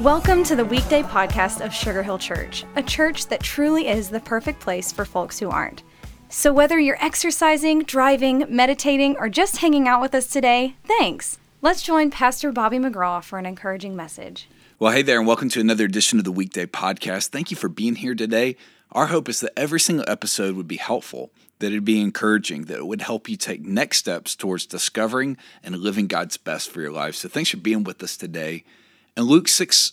Welcome to the weekday podcast of Sugar Hill Church, a church that truly is the perfect place for folks who aren't. So whether you're exercising, driving, meditating, or just hanging out with us today, thanks. Let's join Pastor Bobby McGraw for an encouraging message. Well, hey there, and welcome to another edition of the Weekday Podcast. Thank you for being here today. Our hope is that every single episode would be helpful, that it'd be encouraging, that it would help you take next steps towards discovering and living God's best for your life. So thanks for being with us today. In Luke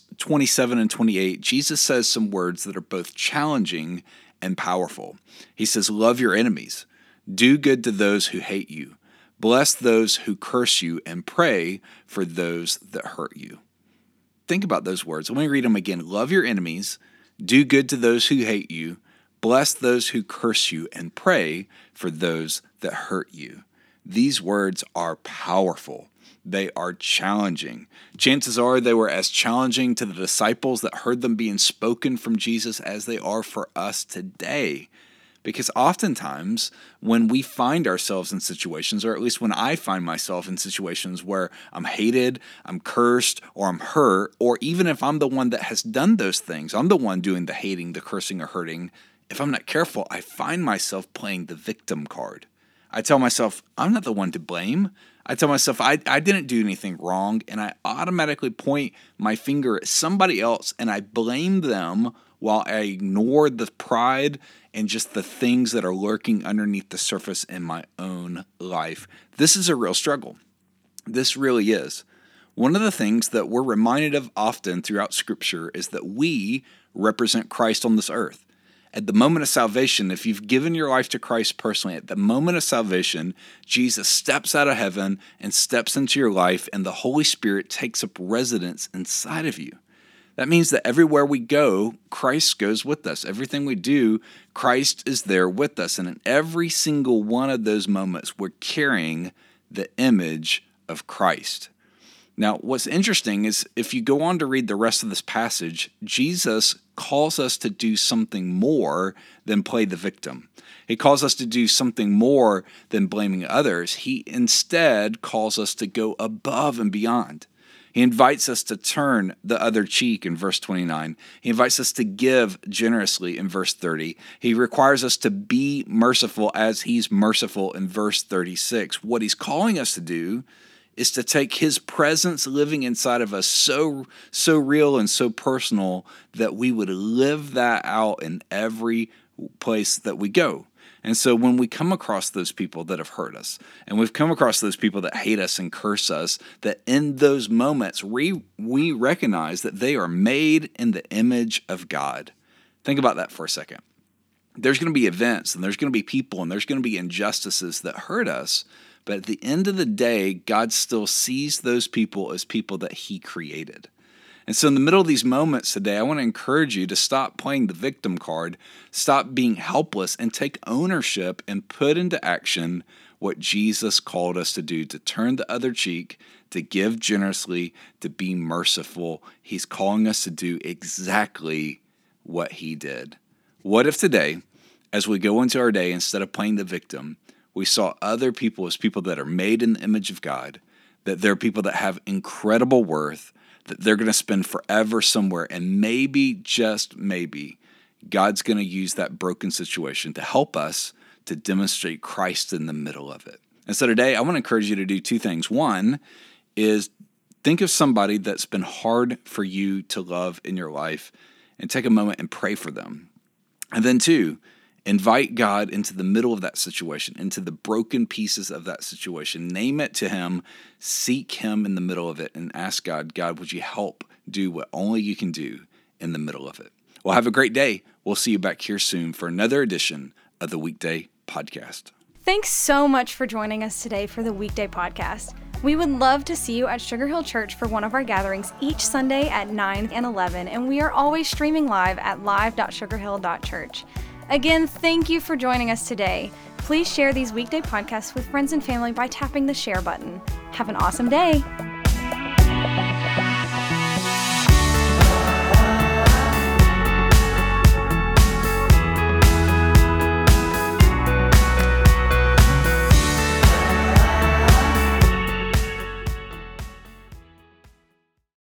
6:27 and 28, Jesus says some words that are both challenging and powerful. He says, love your enemies, do good to those who hate you, bless those who curse you, and pray for those that hurt you. Think about those words. Let me read them again. Love your enemies, do good to those who hate you, bless those who curse you, and pray for those that hurt you. These words are powerful. They are challenging. Chances are they were as challenging to the disciples that heard them being spoken from Jesus as they are for us today. Because oftentimes when we find ourselves in situations, or at least when I find myself in situations where I'm hated, I'm cursed, or I'm hurt, or even if I'm the one that has done those things, I'm the one doing the hating, the cursing, or hurting, if I'm not careful, I find myself playing the victim card. I tell myself, I'm not the one to blame. I tell myself I didn't do anything wrong, and I automatically point my finger at somebody else, and I blame them while I ignore the pride and just the things that are lurking underneath the surface in my own life. This is a real struggle. This really is. One of the things that we're reminded of often throughout Scripture is that we represent Christ on this earth. At the moment of salvation, if you've given your life to Christ personally, at the moment of salvation, Jesus steps out of heaven and steps into your life, and the Holy Spirit takes up residence inside of you. That means that everywhere we go, Christ goes with us. Everything we do, Christ is there with us. And in every single one of those moments, we're carrying the image of Christ. Now, what's interesting is if you go on to read the rest of this passage, Jesus calls us to do something more than play the victim. He calls us to do something more than blaming others. He instead calls us to go above and beyond. He invites us to turn the other cheek in verse 29. He invites us to give generously in verse 30. He requires us to be merciful as he's merciful in verse 36. What he's calling us to do is to take his presence living inside of us so real and so personal that we would live that out in every place that we go. And so when we come across those people that have hurt us, and we've come across those people that hate us and curse us, that in those moments we recognize that they are made in the image of God. Think about that for a second. There's going to be events, and there's going to be people, and there's going to be injustices that hurt us. But at the end of the day, God still sees those people as people that he created. And so in the middle of these moments today, I want to encourage you to stop playing the victim card, stop being helpless, and take ownership and put into action what Jesus called us to do, to turn the other cheek, to give generously, to be merciful. He's calling us to do exactly what he did. What if today, as we go into our day, instead of playing the victim, we saw other people as people that are made in the image of God, that they're people that have incredible worth, that they're going to spend forever somewhere, and maybe, just maybe, God's going to use that broken situation to help us to demonstrate Christ in the middle of it. And so today, I want to encourage you to do two things. One is think of somebody that's been hard for you to love in your life and take a moment and pray for them. And then two, invite God into the middle of that situation, into the broken pieces of that situation. Name it to him, seek him in the middle of it, and ask God, would you help do what only you can do in the middle of it? Well, have a great day. We'll see you back here soon for another edition of the Weekday Podcast. Thanks so much for joining us today for the Weekday Podcast. We would love to see you at Sugar Hill Church for one of our gatherings each Sunday at 9 and 11, and we are always streaming live at live.sugarhill.church. Again, thank you for joining us today. Please share these weekday podcasts with friends and family by tapping the share button. Have an awesome day.